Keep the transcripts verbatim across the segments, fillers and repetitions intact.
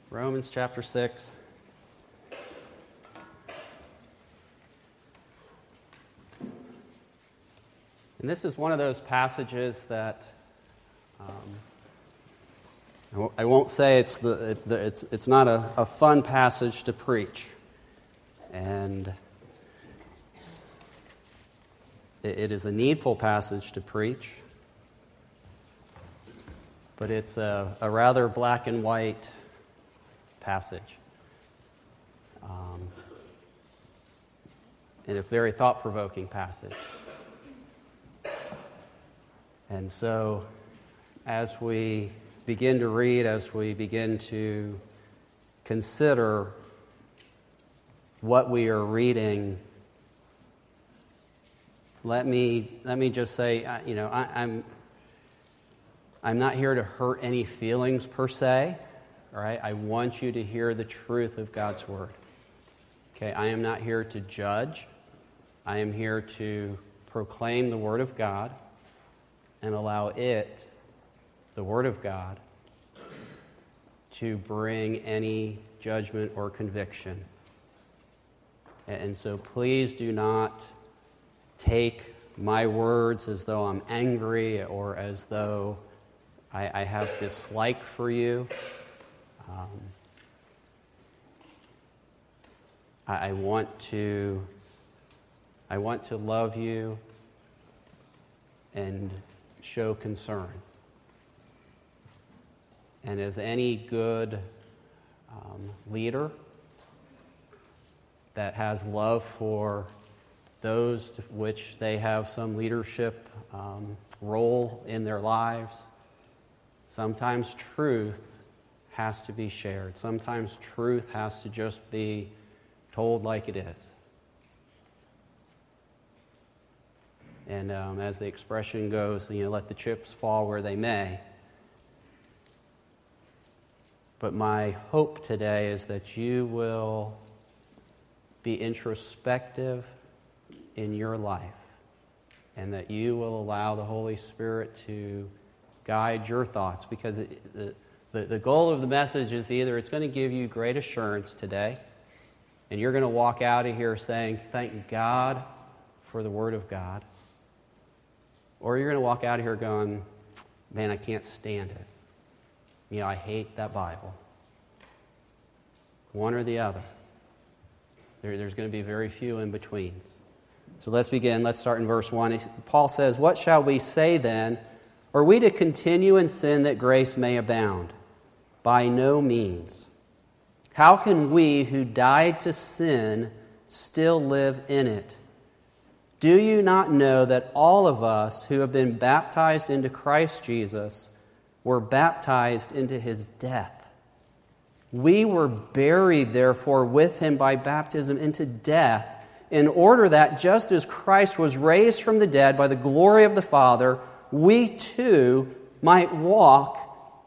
Romans chapter six. And this is one of those passages that um, I, w- I won't say it's the, it, the it's it's not a, a fun passage to preach, and it, it is a needful passage to preach, but it's a, a rather black and white passage, um, and a very thought-provoking passage. And so, as we begin to read, as we begin to consider what we are reading, let me let me just say, you know, I, I'm I'm not here to hurt any feelings per se. All right, I want you to hear the truth of God's word. Okay, I am not here to judge. I am here to proclaim the word of God and allow it, the Word of God, to bring any judgment or conviction. And so please do not take my words as though I'm angry or as though I, I have dislike for you. Um, I, I want to, I want to love you and show concern. And as any good um, leader that has love for those to which they have some leadership um, role in their lives, sometimes truth has to be shared. Sometimes truth has to just be told like it is. And um, as the expression goes, you know, let the chips fall where they may. But my hope today is that you will be introspective in your life and that you will allow the Holy Spirit to guide your thoughts, because it, the, the, the goal of the message is either it's going to give you great assurance today and you're going to walk out of here saying, thank God for the Word of God, or you're going to walk out of here going, man, I can't stand it. You know, I hate that Bible. One or the other. There, there's going to be very few in-betweens. So let's begin. Let's start in verse one. Paul says, what shall we say then? Are we to continue in sin that grace may abound? By no means. How can we who died to sin still live in it? Do you not know that all of us who have been baptized into Christ Jesus were baptized into his death? We were buried, therefore, with him by baptism into death, in order that just as Christ was raised from the dead by the glory of the Father, we too might walk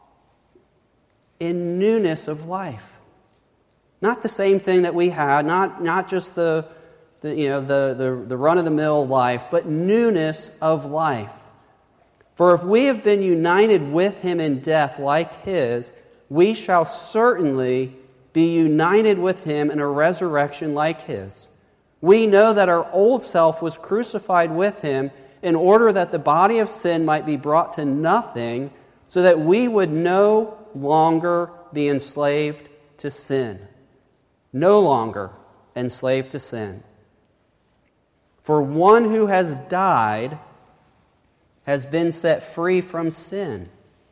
in newness of life. Not the same thing that we had, not, not just the The, you know, the, the, the run-of-the-mill life, but newness of life. For if we have been united with him in death like his, we shall certainly be united with him in a resurrection like his. We know that our old self was crucified with him in order that the body of sin might be brought to nothing, so that we would no longer be enslaved to sin. No longer enslaved to sin. For one who has died has been set free from sin.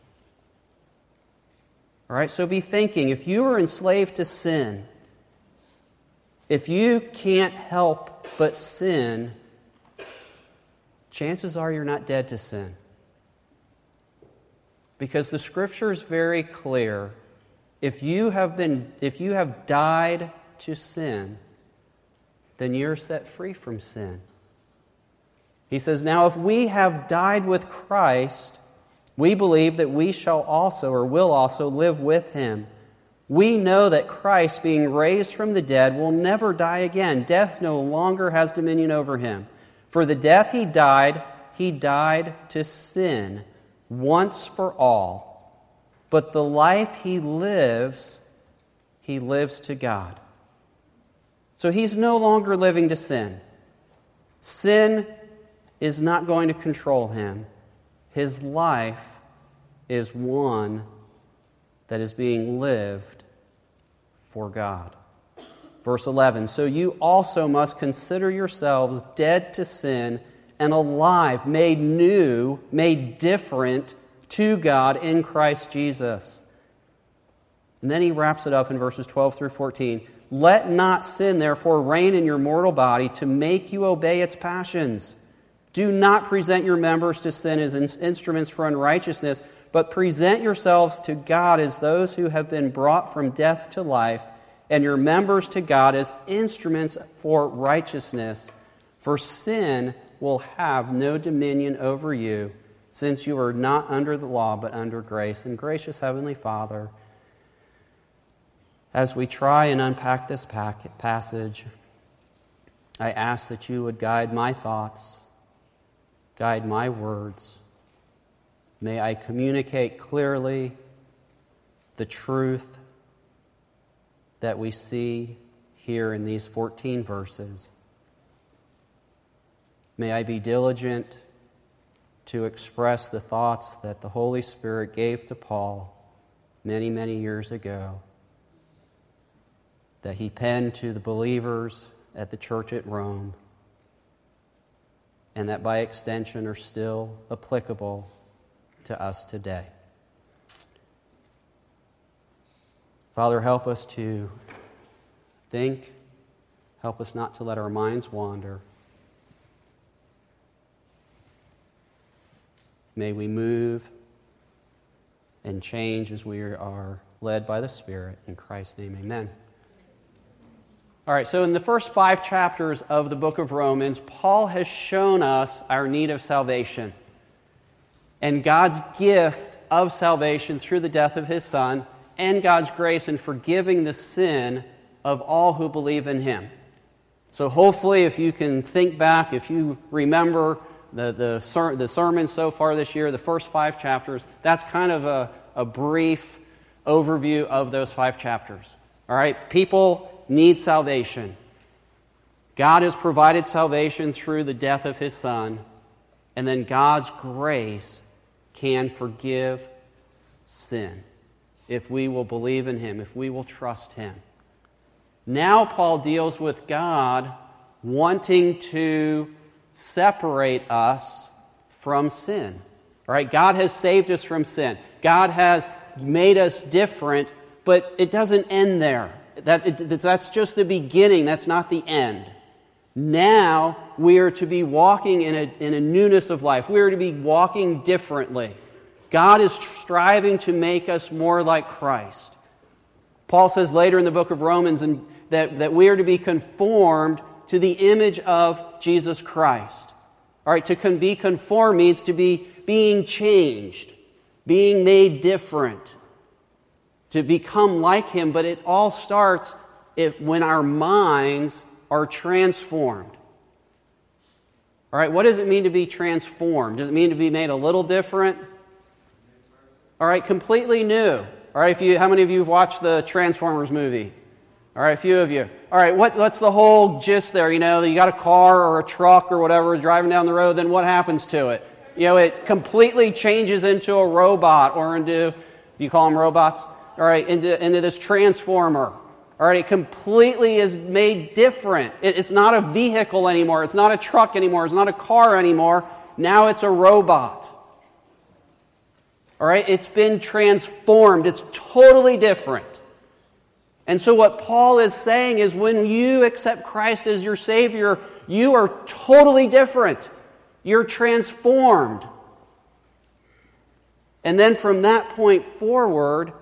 All right, so be thinking, if you are enslaved to sin, if you can't help but sin, chances are you're not dead to sin. Because the Scripture is very clear. If you have been, if you have died to sin, then you're set free from sin. He says, now if we have died with Christ, we believe that we shall also, or will also, live with him. We know that Christ, being raised from the dead, will never die again. Death no longer has dominion over him. For the death he died, he died to sin once for all. But the life he lives, he lives to God. So he's no longer living to sin. Sin is not going to control him. His life is one that is being lived for God. Verse eleven, so you also must consider yourselves dead to sin and alive, made new, made different to God in Christ Jesus. And then he wraps it up in verses twelve through fourteen. Let not sin, therefore, reign in your mortal body to make you obey its passions. Do not present your members to sin as in- instruments for unrighteousness, but present yourselves to God as those who have been brought from death to life, and your members to God as instruments for righteousness. For sin will have no dominion over you, since you are not under the law, but under grace. And gracious Heavenly Father, as we try and unpack this passage, I ask that you would guide my thoughts, guide my words. May I communicate clearly the truth that we see here in these fourteen verses. May I be diligent to express the thoughts that the Holy Spirit gave to Paul many, many years ago, that he penned to the believers at the church at Rome, and that by extension are still applicable to us today. Father, help us to think. Help us not to let our minds wander. May we move and change as we are led by the Spirit. In Christ's name, amen. All right, so in the first five chapters of the book of Romans, Paul has shown us our need of salvation and God's gift of salvation through the death of His Son, and God's grace in forgiving the sin of all who believe in Him. So hopefully, if you can think back, if you remember the the, ser- the sermons so far this year, the first five chapters, that's kind of a, a brief overview of those five chapters. All right, people need salvation. God has provided salvation through the death of His Son, and then God's grace can forgive sin if we will believe in Him, if we will trust Him. Now Paul deals with God wanting to separate us from sin. All right, God has saved us from sin. God has made us different, but it doesn't end there. That, it, that's just the beginning. That's not the end. Now we are to be walking in a, in a newness of life. We are to be walking differently. God is striving to make us more like Christ. Paul says later in the book of Romans and that, that we are to be conformed to the image of Jesus Christ. All right, to con- be conformed means to be being changed, being made different, to become like Him, but it all starts if, when our minds are transformed. All right, what does it mean to be transformed? Does it mean to be made a little different? All right, completely new. All right, if you, how many of you have watched the Transformers movie? All right, a few of you. All right, what, what's the whole gist there? You know, you got a car or a truck or whatever driving down the road, then what happens to it? You know, it completely changes into a robot or into, do you call them robots? All right, into, into this transformer. All right, it completely is made different. It, it's not a vehicle anymore. It's not a truck anymore. It's not a car anymore. Now it's a robot. All right, it's been transformed. It's totally different. And so what Paul is saying is when you accept Christ as your Savior, you are totally different. You're transformed. And then from that point forward,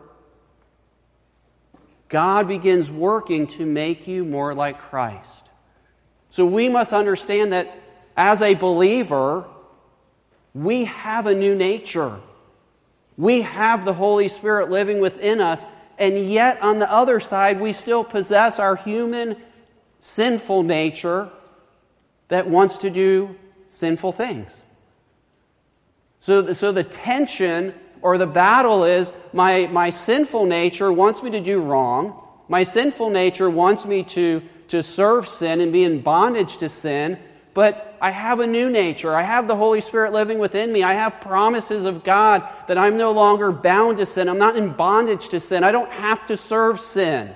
God begins working to make you more like Christ. So we must understand that as a believer, we have a new nature. We have the Holy Spirit living within us, and yet on the other side, we still possess our human, sinful nature that wants to do sinful things. So the, so the tension or the battle is my, my sinful nature wants me to do wrong, My sinful nature wants me to, to serve sin and be in bondage to sin, but I have a new nature. I have the Holy Spirit living within me. I have promises of God that I'm no longer bound to sin. I'm not in bondage to sin. I don't have to serve sin.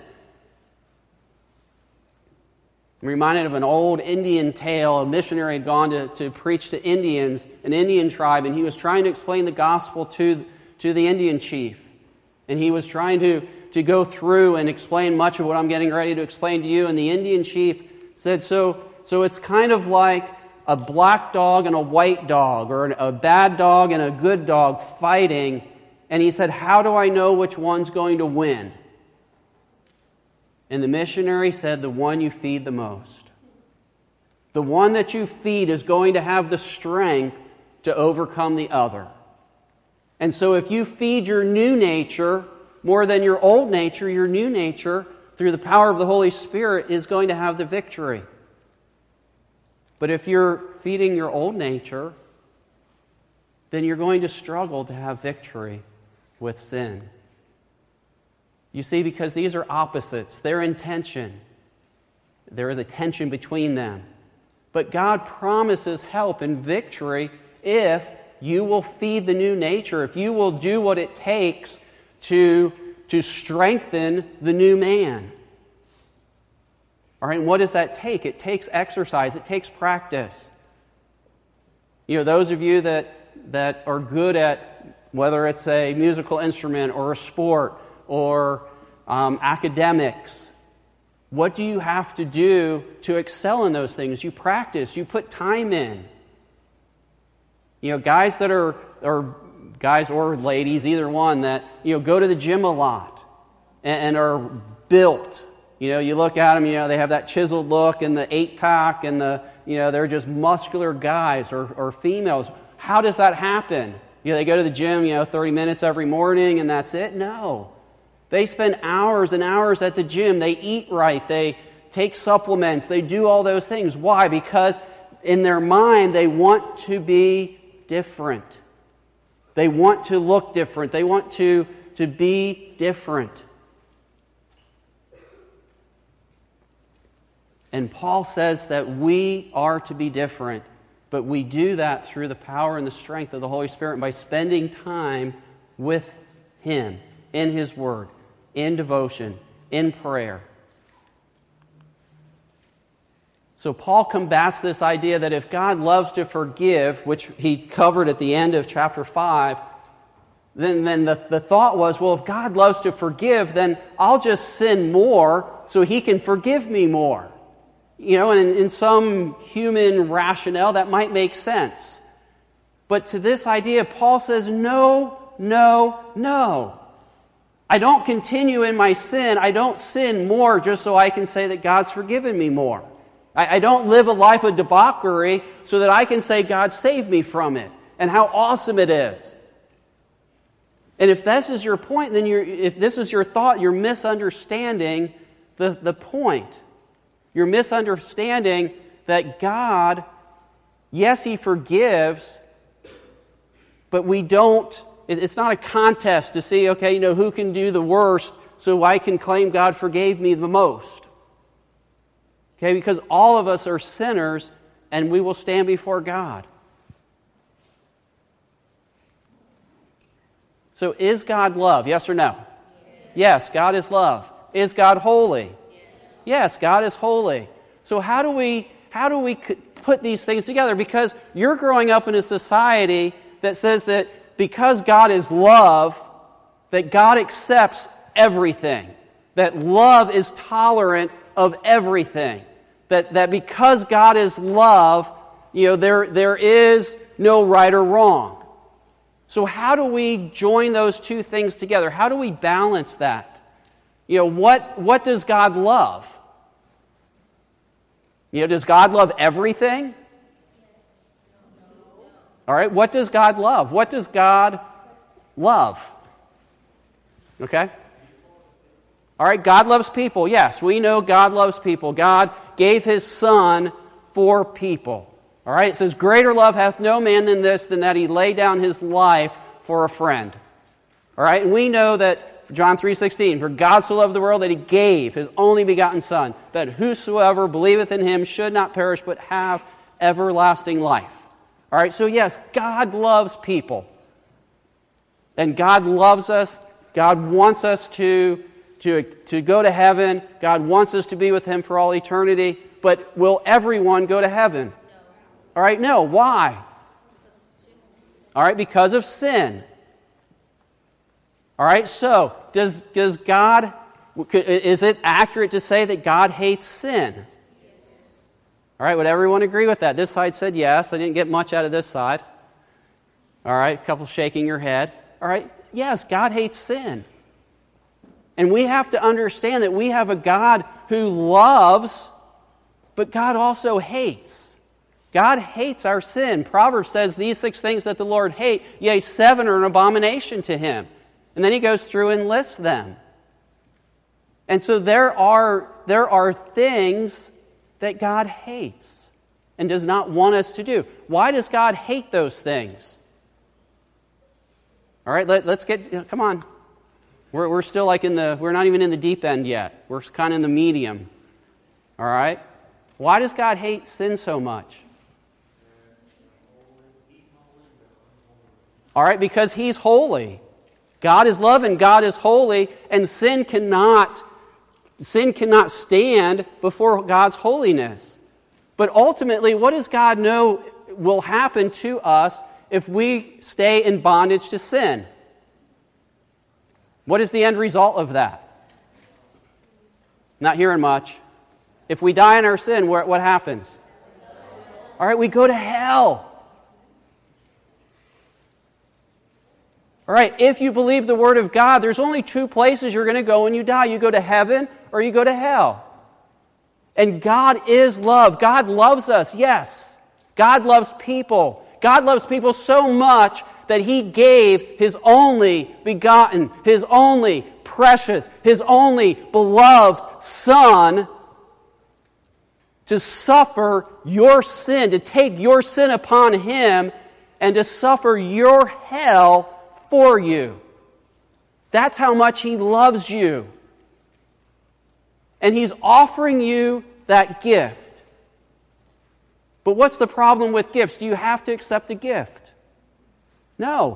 I'm reminded of an old Indian tale. A missionary had gone to, to preach to Indians, an Indian tribe, and he was trying to explain the gospel to, to the Indian chief. And he was trying to, to go through and explain much of what I'm getting ready to explain to you. And the Indian chief said, so, so it's kind of like a black dog and a white dog, or a bad dog and a good dog fighting. And he said, how do I know which one's going to win? And the missionary said, the one you feed the most. The one that you feed is going to have the strength to overcome the other. And so if you feed your new nature more than your old nature, your new nature, through the power of the Holy Spirit, is going to have the victory. But if you're feeding your old nature, then you're going to struggle to have victory with sin. You see, because these are opposites. They're in tension. There is a tension between them. But God promises help and victory if you will feed the new nature, if you will do what it takes to, to strengthen the new man. All right, and what does that take? It takes exercise. It takes practice. You know, those of you that, that are good at, whether it's a musical instrument or a sport or um, academics, what do you have to do to excel in those things? You practice. You put time in. You know, guys that are, or guys or ladies, either one, that, you know, go to the gym a lot and, and are built. You know, you look at them, you know, they have that chiseled look and the eight-pack and the, you know, they're just muscular guys or, or females. How does that happen? You know, they go to the gym, you know, thirty minutes every morning and that's it? No. They spend hours and hours at the gym. They eat right. They take supplements. They do all those things. Why? Because in their mind, they want to be different. They want to look different. They want to, to be different. And Paul says that we are to be different, but we do that through the power and the strength of the Holy Spirit by spending time with Him, in His Word, in devotion, in prayer. So Paul combats this idea that if God loves to forgive, which he covered at the end of chapter five, then, then the, the thought was, well, if God loves to forgive, then I'll just sin more so He can forgive me more. You know, and in, in some human rationale, that might make sense. But to this idea, Paul says, no, no, no. I don't continue in my sin. I don't sin more just so I can say that God's forgiven me more. I, I don't live a life of debauchery so that I can say God saved me from it and how awesome it is. And if this is your point, then you're, if this is your thought, you're misunderstanding the, the point. You're misunderstanding that God, yes, He forgives, but we don't, it's not a contest to see, okay, you know, who can do the worst so I can claim God forgave me the most. Okay, because all of us are sinners and we will stand before God. So is God love? Yes or no? Yes, God is love. Is God holy? Yes, God is holy. So how do we how do we put these things together? Because you're growing up in a society that says that because God is love, that God accepts everything. That love is tolerant of everything. That that because God is love, you know, there there is no right or wrong. So how do we join those two things together? How do we balance that? You know, what, what does God love? You know, does God love everything? All right, what does God love? What does God love? Okay? All right, God loves people. Yes, we know God loves people. God gave His Son for people. All right, it says, greater love hath no man than this, than that He lay down His life for a friend. All right, and we know that John three sixteen, for God so loved the world that he gave his only begotten Son, that whosoever believeth in him should not perish but have everlasting life. All right, so yes, God loves people. And God loves us. God wants us to, to, to go to heaven. God wants us to be with him for all eternity. But will everyone go to heaven? No. All right, no. Why? All right, because of sin. All right, so does, does God, is it accurate to say that God hates sin? All right, would everyone agree with that? This side said yes. I didn't get much out of this side. All right, a couple shaking your head. All right, yes, God hates sin. And we have to understand that we have a God who loves, but God also hates. God hates our sin. Proverbs says these six things that the Lord hates, yea, seven are an abomination to him. And then he goes through and lists them. And so there are, there are things that God hates and does not want us to do. Why does God hate those things? All right, let, let's get, come on. We're, we're still like in the, we're not even in the deep end yet. We're kind of in the medium. All right? Why does God hate sin so much? All right, because he's holy. God is love and God is holy, and sin cannot, sin cannot stand before God's holiness. But ultimately, what does God know will happen to us if we stay in bondage to sin? What is the end result of that? Not hearing much. If we die in our sin, what happens? All right, we go to hell. All right, if you believe the Word of God, there's only two places you're going to go when you die. You go to heaven or you go to hell. And God is love. God loves us, yes. God loves people. God loves people so much that he gave his only begotten, his only precious, his only beloved Son to suffer your sin, to take your sin upon him and to suffer your hell for you. That's how much he loves you. And he's offering you that gift. But what's the problem with gifts? Do you have to accept a gift? No.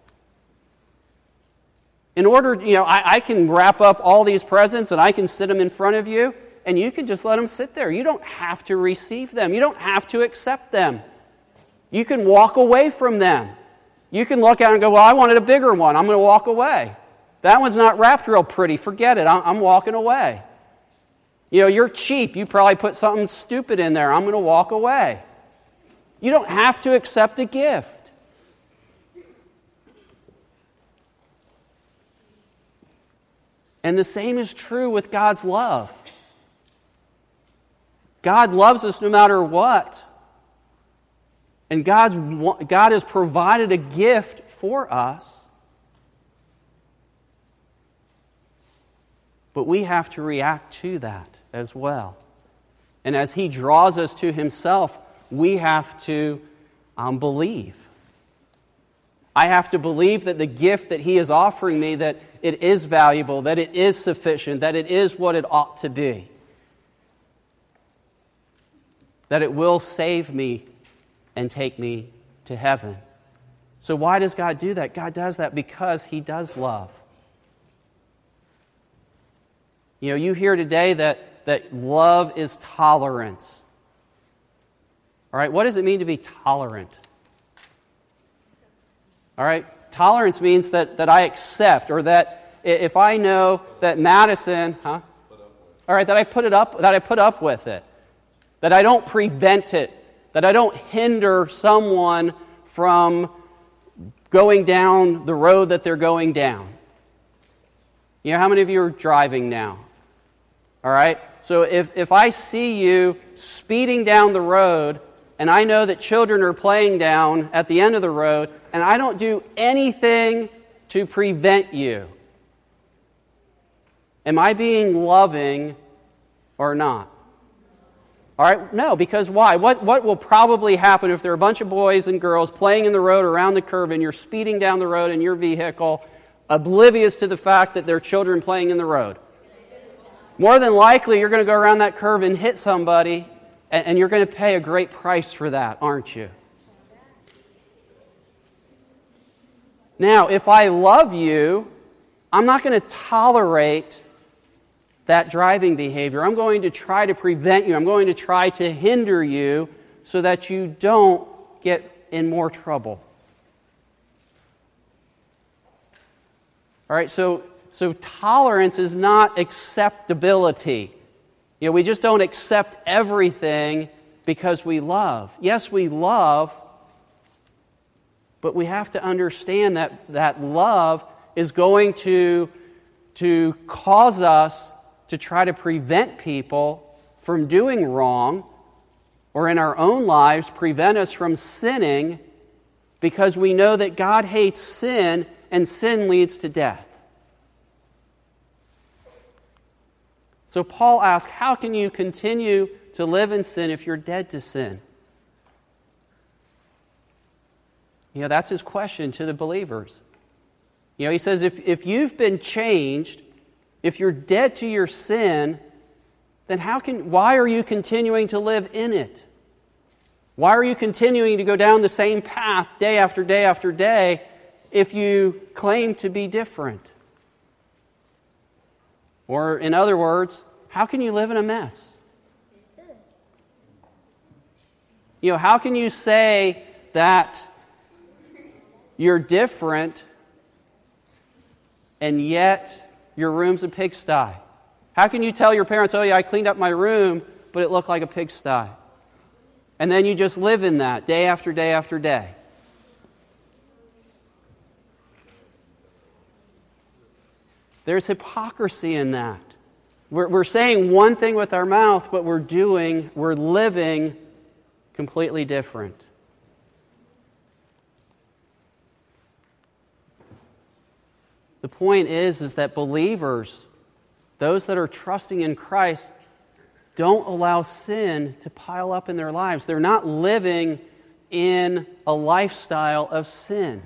In order, you know, I, I can wrap up all these presents and I can sit them in front of you and you can just let them sit there. You don't have to receive them. You don't have to accept them. You can walk away from them. You can look at it and go, well, I wanted a bigger one. I'm going to walk away. That one's not wrapped real pretty. Forget it. I'm, I'm walking away. You know, you're cheap. You probably put something stupid in there. I'm going to walk away. You don't have to accept a gift. And the same is true with God's love. God loves us no matter what. And God's, God has provided a gift for us. But we have to react to that as well. And as he draws us to himself, we have to um, believe. I have to believe that the gift that he is offering me, that it is valuable, that it is sufficient, that it is what it ought to be. That it will save me and take me to heaven. So why does God do that? God does that because he does love. You know, you hear today that, that love is tolerance. All right, what does it mean to be tolerant? All right, tolerance means that, that I accept, or that if I know that Madison, huh? All right, that I put it up, that I put up with it. That I don't prevent it. That I don't hinder someone from going down the road that they're going down. You know, how many of you are driving now? All right? So if, if I see you speeding down the road, and I know that children are playing down at the end of the road, and I don't do anything to prevent you, am I being loving or not? All right, no, because why? What, what will probably happen if there are a bunch of boys and girls playing in the road around the curve and you're speeding down the road in your vehicle? oblivious to the fact that there are children playing in the road. More than likely, you're going to go around that curve and hit somebody, and, and you're going to pay a great price for that, aren't you? Now, if I love you, I'm not going to tolerate that driving behavior. I'm going to try to prevent you. I'm going to try to hinder you so that you don't get in more trouble. All right, so, so tolerance is not acceptability. You know, we just don't accept everything because we love. Yes, we love, but we have to understand that, that love is going to, to cause us to try to prevent people from doing wrong, or in our own lives prevent us from sinning, because we know that God hates sin and sin leads to death. So Paul asks, how can you continue to live in sin if you're dead to sin? You know, that's his question to the believers. You know, he says, if, if you've been changed, if you're dead to your sin, then how can, why are you continuing to live in it? Why are you continuing to go down the same path day after day after day if you claim to be different? Or in other words, how can you live in a mess? You know, how can you say that you're different and yet your room's a pigsty? How can you tell your parents, oh yeah, I cleaned up my room, but it looked like a pigsty? And then you just live in that day after day after day. There's hypocrisy in that. We're, we're saying one thing with our mouth, but we're doing, we're living completely different. The point is, is that believers, those that are trusting in Christ, don't allow sin to pile up in their lives. They're not living in a lifestyle of sin.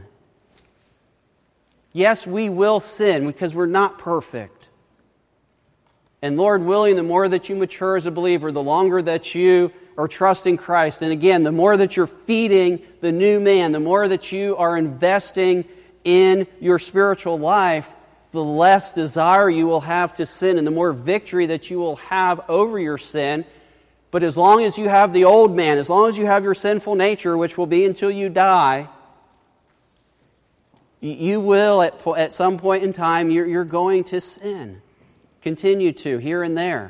Yes, we will sin because we're not perfect. And Lord willing, the more that you mature as a believer, the longer that you are trusting Christ, and again, the more that you're feeding the new man, the more that you are investing in your spiritual life, the less desire you will have to sin and the more victory that you will have over your sin. But as long as you have the old man, as long as you have your sinful nature, which will be until you die, you will, at, at some point in time, you're, you're going to sin. Continue to, here and there.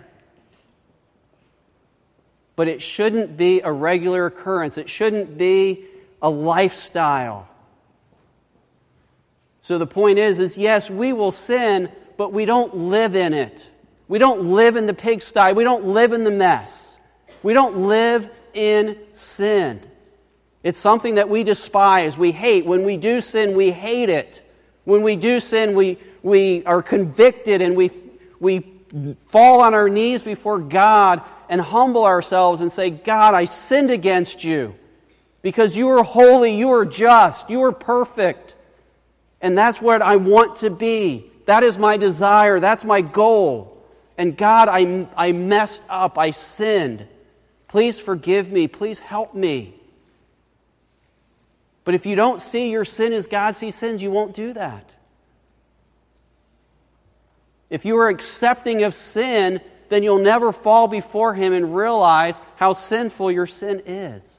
But it shouldn't be a regular occurrence. It shouldn't be a lifestyle. So the point is, is yes, we will sin, but we don't live in it. We don't live in the pigsty. We don't live in the mess. We don't live in sin. It's something that we despise, we hate. When we do sin, we hate it. When we do sin, we, we are convicted and we, we fall on our knees before God and humble ourselves and say, God, I sinned against you because you are holy, you are just, you are perfect. And that's what I want to be. That is my desire. That's my goal. And God, I, I messed up. I sinned. Please forgive me. Please help me. But if you don't see your sin as God sees sins, you won't do that. If you are accepting of sin, then you'll never fall before Him and realize how sinful your sin is.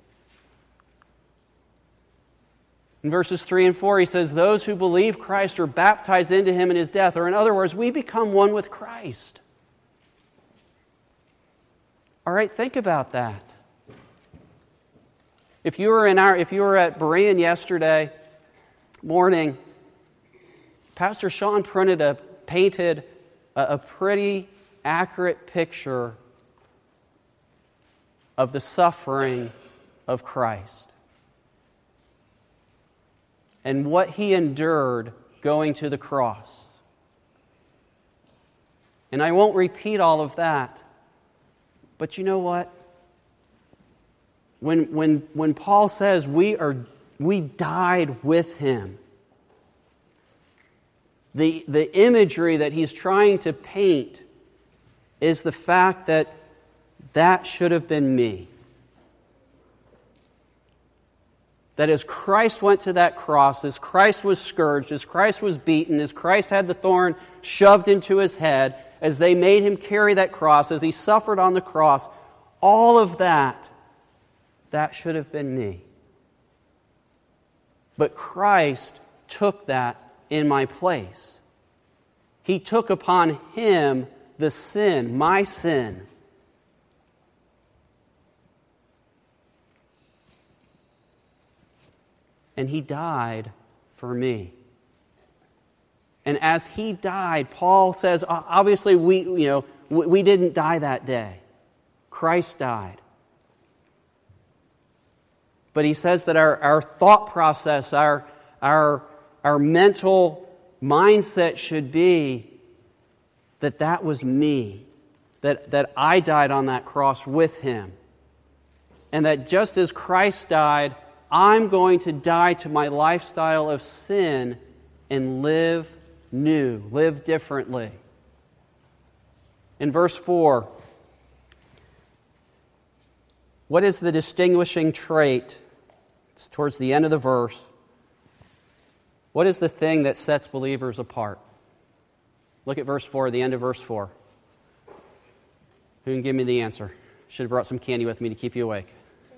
In verses three and four, he says, those who believe Christ are baptized into Him in His death. Or in other words, we become one with Christ. All right, think about that. If you were in our, if you were at Berean yesterday morning, Pastor Sean printed a, painted a, a pretty accurate picture of the suffering of Christ and what He endured going to the cross. And I won't repeat all of that, but you know what? When, when, when Paul says we are we died with Him, The, the imagery that he's trying to paint is the fact that that should have been me. That as Christ went to that cross, as Christ was scourged, as Christ was beaten, as Christ had the thorn shoved into his head, as they made him carry that cross, as he suffered on the cross, all of that, that should have been me. But Christ took that in my place. He took upon him the sin, my sin. And he died for me. And as he died, Paul says, obviously we, you know, we didn't die that day. Christ died. But he says that our, our thought process, our, our, our mental mindset should be that that was me, that, that I died on that cross with him. And that just as Christ died, I'm going to die to my lifestyle of sin and live new, live differently. In verse four, what is the distinguishing trait? It's towards the end of the verse. What is the thing that sets believers apart? Look at verse four, the end of verse four. Who can give me the answer? Should have brought some candy with me to keep you awake.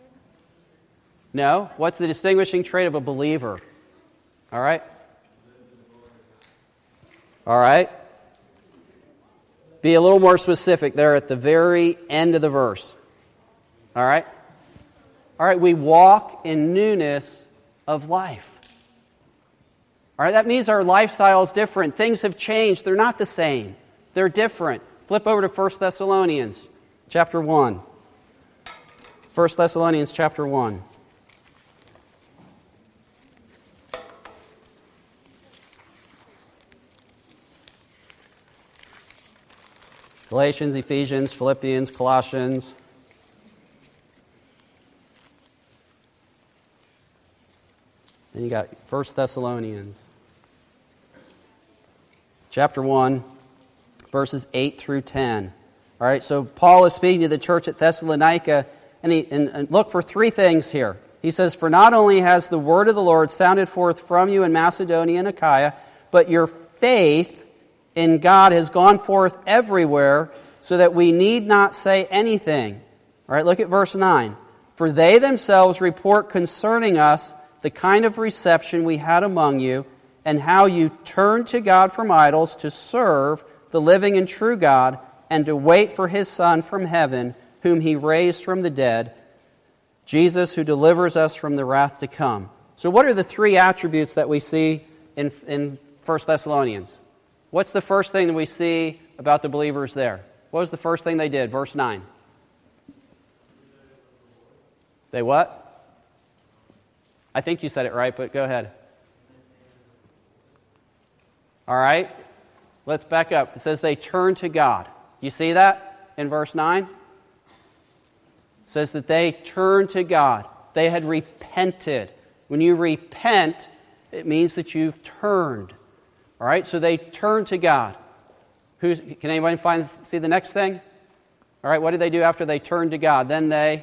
No? What's the distinguishing trait of a believer? All right? All right? Be a little more specific there at the very end of the verse. All right? All right, we walk in newness of life. All right, that means our lifestyle is different. Things have changed. They're not the same. They're different. Flip over to First Thessalonians chapter one. First Thessalonians chapter one. Galatians, Ephesians, Philippians, Colossians. Then you got First Thessalonians. Chapter one, verses eight through ten. All right, so Paul is speaking to the church at Thessalonica, and, he, and, and look for three things here. He says, "For not only has the word of the Lord sounded forth from you in Macedonia and Achaia, but your faith in God has gone forth everywhere, so that we need not say anything." All right, look at verse nine. "For they themselves report concerning us the kind of reception we had among you, and how you turned to God from idols to serve the living and true God, and to wait for His Son from heaven, whom He raised from the dead, Jesus, who delivers us from the wrath to come." So what are the three attributes that we see in, in First Thessalonians? What's the first thing that we see about the believers there? What was the first thing they did? Verse nine. They what? I think you said it right, but go ahead. All right. Let's back up. It says they turned to God. You see that in verse nine? It says that they turned to God. They had repented. When you repent, it means that you've turned. All right, so they turned to God. Who's, can anyone find see the next thing? All right, what did they do after they turned to God? Then they,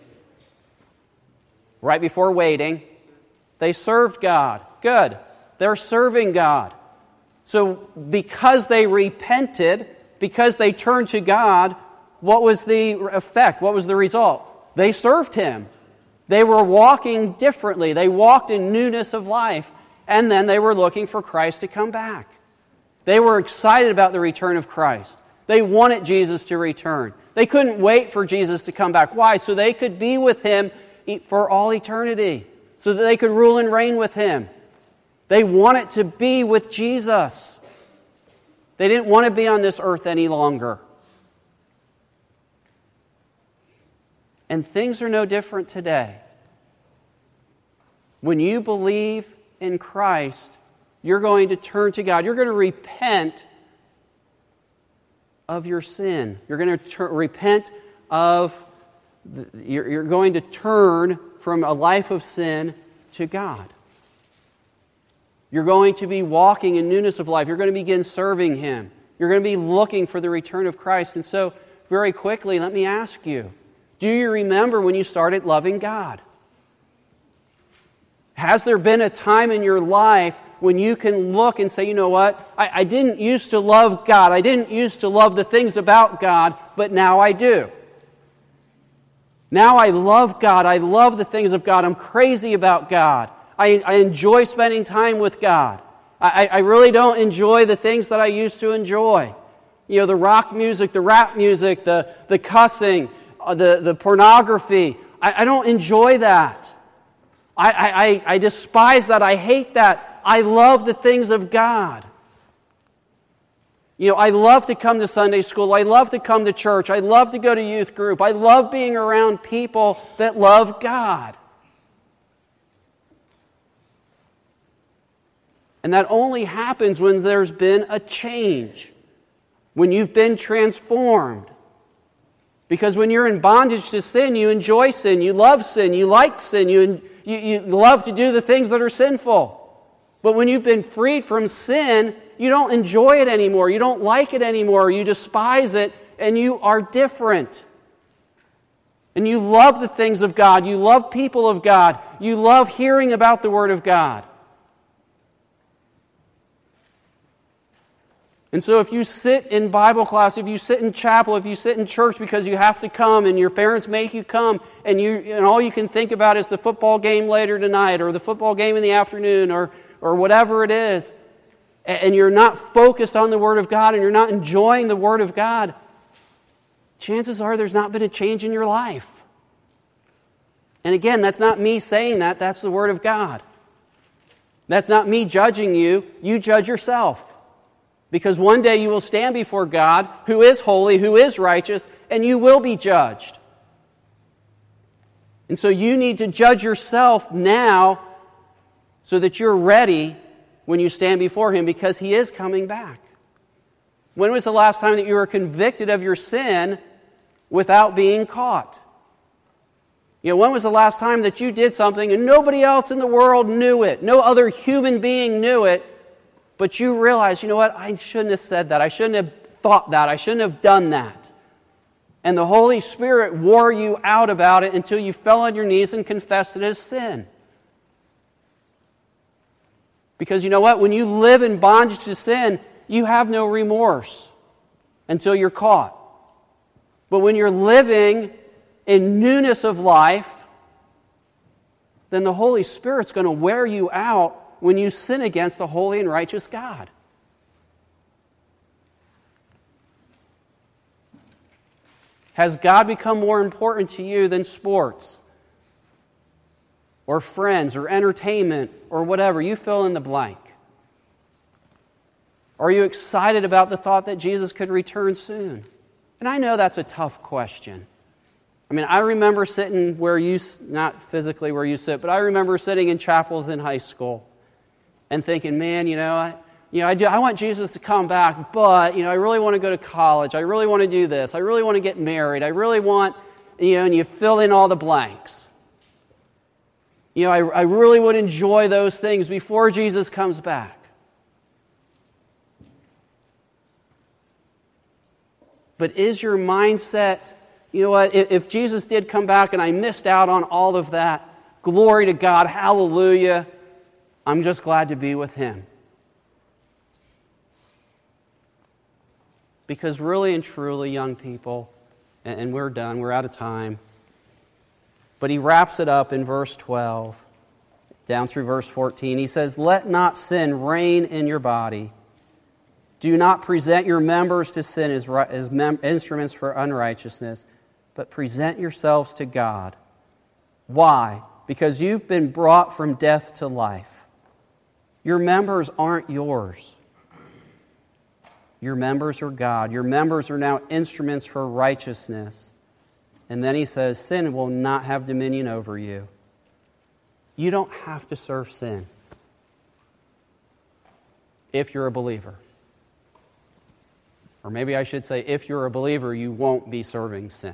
right before waiting, they served God. Good. They're serving God. So because they repented, because they turned to God, what was the effect? What was the result? They served Him. They were walking differently. They walked in newness of life. And then they were looking for Christ to come back. They were excited about the return of Christ. They wanted Jesus to return. They couldn't wait for Jesus to come back. Why? So they could be with Him for all eternity. So that they could rule and reign with Him. They wanted to be with Jesus. They didn't want to be on this earth any longer. And things are no different today. When you believe in Christ, you're going to turn to God. You're going to repent of your sin. You're going to ter- repent of, the, you're, you're going to turn from a life of sin to God. You're going to be walking in newness of life. You're going to begin serving Him. You're going to be looking for the return of Christ. And so, very quickly, let me ask you, do you remember when you started loving God? Has there been a time in your life when you can look and say, you know what, I, I didn't used to love God. I didn't used to love the things about God, but now I do. Now I love God. I love the things of God. I'm crazy about God. I, I enjoy spending time with God. I, I really don't enjoy the things that I used to enjoy. You know, the rock music, the rap music, the, the cussing, uh, the, the pornography. I, I don't enjoy that. I, I, I despise that. I hate that. I love the things of God. You know, I love to come to Sunday school. I love to come to church. I love to go to youth group. I love being around people that love God. And that only happens when there's been a change, when you've been transformed. Because when you're in bondage to sin, you enjoy sin, you love sin, you like sin, you, you, you love to do the things that are sinful. But when you've been freed from sin, you don't enjoy it anymore, you don't like it anymore, you despise it, and you are different. And you love the things of God, you love people of God, you love hearing about the Word of God. And so if you sit in Bible class, if you sit in chapel, if you sit in church because you have to come and your parents make you come and you and all you can think about is the football game later tonight or the football game in the afternoon or, or whatever it is, and you're not focused on the Word of God and you're not enjoying the Word of God, chances are there's not been a change in your life. And again, that's not me saying that, that's the Word of God. That's not me judging you, you judge yourself. Because one day you will stand before God, who is holy, who is righteous, and you will be judged. And so you need to judge yourself now so that you're ready when you stand before Him, because He is coming back. When was the last time that you were convicted of your sin without being caught? You know, when was the last time that you did something and nobody else in the world knew it? No other human being knew it. But you realize, you know what, I shouldn't have said that. I shouldn't have thought that. I shouldn't have done that. And the Holy Spirit wore you out about it until you fell on your knees and confessed it as sin. Because you know what, when you live in bondage to sin, you have no remorse until you're caught. But when you're living in newness of life, then the Holy Spirit's going to wear you out when you sin against the holy and righteous God. Has God become more important to you than sports or friends or entertainment or whatever? You fill in the blank. Are you excited about the thought that Jesus could return soon? And I know that's a tough question. I mean, I remember sitting where you, not physically where you sit, but I remember sitting in chapels in high school and thinking, man, you know, I, you know, I, do, I want Jesus to come back, but, you know, I really want to go to college. I really want to do this. I really want to get married. I really want, you know, and you fill in all the blanks. You know, I, I really would enjoy those things before Jesus comes back. But is your mindset, you know what, if, if Jesus did come back and I missed out on all of that, glory to God, hallelujah, I'm just glad to be with Him. Because really and truly, young people, and, and we're done, we're out of time, but he wraps it up in verse twelve, down through verse fourteen. He says, "Let not sin reign in your body. Do not present your members to sin as, as mem- instruments for unrighteousness, but present yourselves to God." Why? Because you've been brought from death to life. Your members aren't yours. Your members are God. Your members are now instruments for righteousness. And then he says, sin will not have dominion over you. You don't have to serve sin if you're a believer. Or maybe I should say, if you're a believer, you won't be serving sin.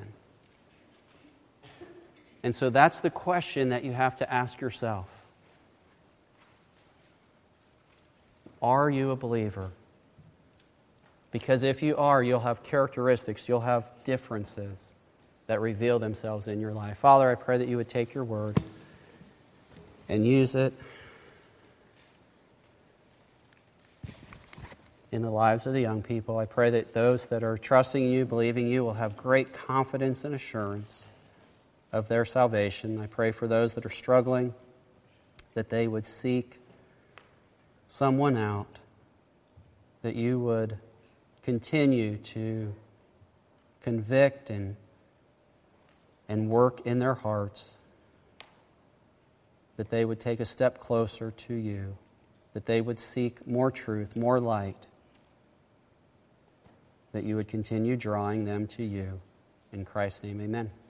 And so that's the question that you have to ask yourself. Are you a believer? Because if you are, you'll have characteristics, you'll have differences that reveal themselves in your life. Father, I pray that you would take your word and use it in the lives of the young people. I pray that those that are trusting in you, believing you, will have great confidence and assurance of their salvation. I pray for those that are struggling, that they would seek someone out, that you would continue to convict and, and work in their hearts, that they would take a step closer to you, that they would seek more truth, more light, that you would continue drawing them to you. In Christ's name, amen.